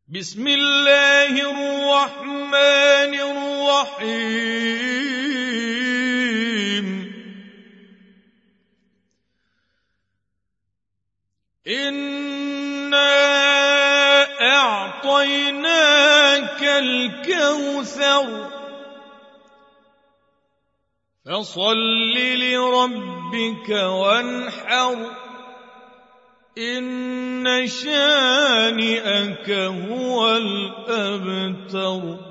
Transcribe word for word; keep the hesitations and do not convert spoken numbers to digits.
بسم الله الرحمن الرحيم إنا أعطيناك الكوثر فصل لربك وانحر إن شانئك هو الأبتر.